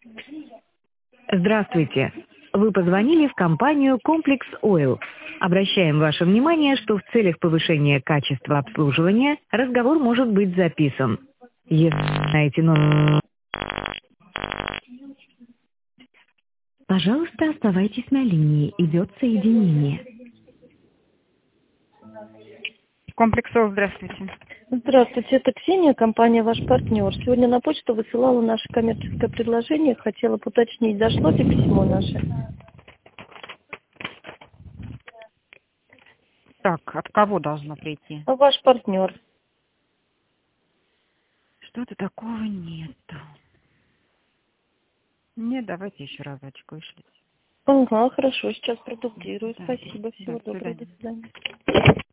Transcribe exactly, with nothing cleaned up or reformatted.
Здравствуйте. Вы позвонили в компанию Complex Oil. Обращаем ваше внимание, что в целях повышения качества обслуживания разговор может быть записан. Если знаете номер... Пожалуйста, оставайтесь на линии. Идет соединение. Комплекс Ойл, здравствуйте. Здравствуйте, это Ксения, компания «Ваш партнер». Сегодня на почту высылала наше коммерческое предложение. Хотела бы уточнить, дошло ли письмо наше? Так, от кого должно прийти? Ваш партнер. Что-то такого нету. Нет, давайте еще разочек вышлите. Ага, хорошо, сейчас продублирую. Да. Спасибо, всего Да, до доброго, свидания. до свидания.